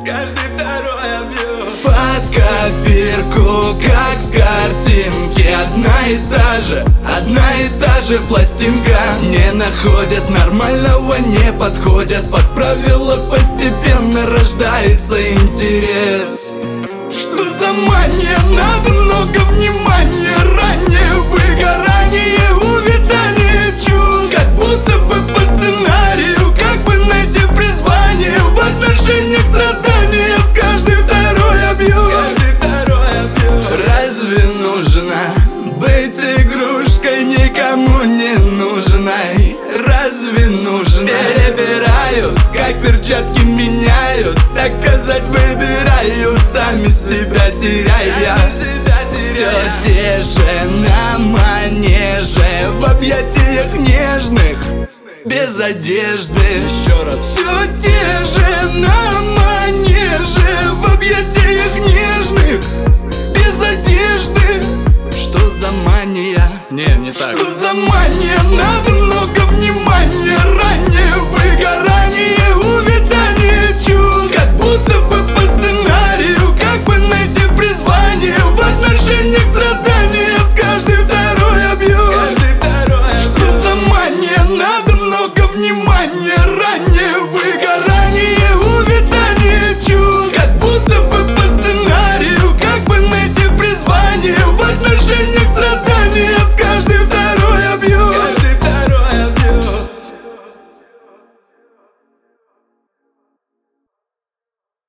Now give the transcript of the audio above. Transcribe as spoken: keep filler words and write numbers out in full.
каждый второй я бью. Под копирку, как с картинки. Одна и та же, одна и та же пластинка. Не находят нормального, не подходят под правила. Постепенно рождается интерес. Что за мания? Надо много внимания. Раннее выгорание, увядание чувств. Как будто бы по сценарию. Как бы найти призвание в отношениях страдания. С каждой второй я бью. С каждой второй я бью. Разве нужно быть игрушкой никому не нужной? Разве нужно? Перебирают, как перчатки меняют. Так сказать, выбирают, сами себя теряя. Все те же на манеже, в объятиях нежных, без одежды. Еще раз. Все те же на манеже, в объятиях нежных, без одежды. Что за мания? Не, не так. Что за мания? Надо много внимания. Раннее выгорание,